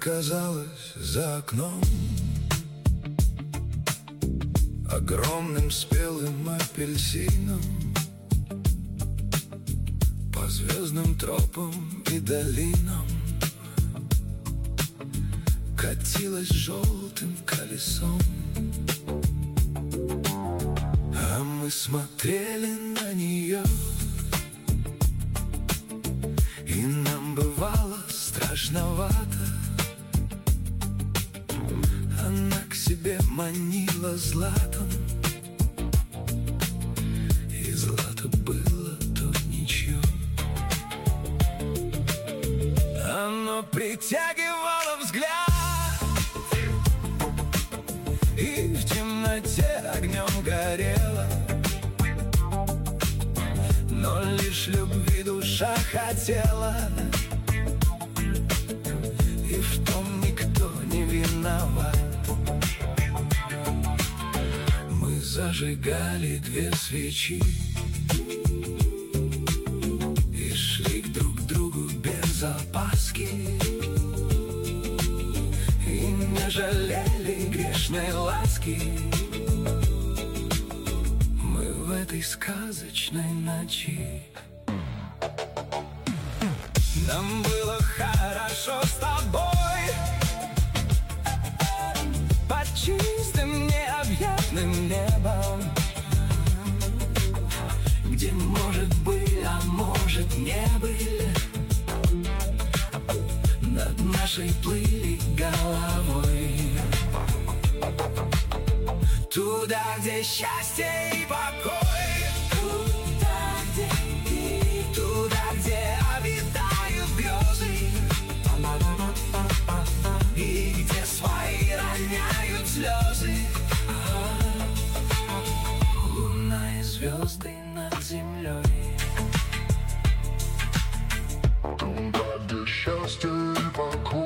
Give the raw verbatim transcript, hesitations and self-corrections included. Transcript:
казалась за окном огромным спелым апельсином. По звездным тропам и долинам катилась желтым колесом, а мы смотрели на нее, и нам бывало страшновато. Она к себе манила златом, и злато было то ничего. Оно притягивало взгляд, и в темноте огнем горело, но лишь любви душа хотела, и в том никто не виноват. Мы зажигали две свечи и шли друг к другу без опаски, и не жалели грешной ласки. Мы в этой сказочной ночи. Нам было хорошо с тобой под чистым необъятным небом, где, может, были, а может, не были, над нашей плыли головой. Туда, где счастье и покой, туда, где ты, туда, где обитают грезы, и где свои роняют слезы. Луна и звезды над землей. Туда, где счастье и покой.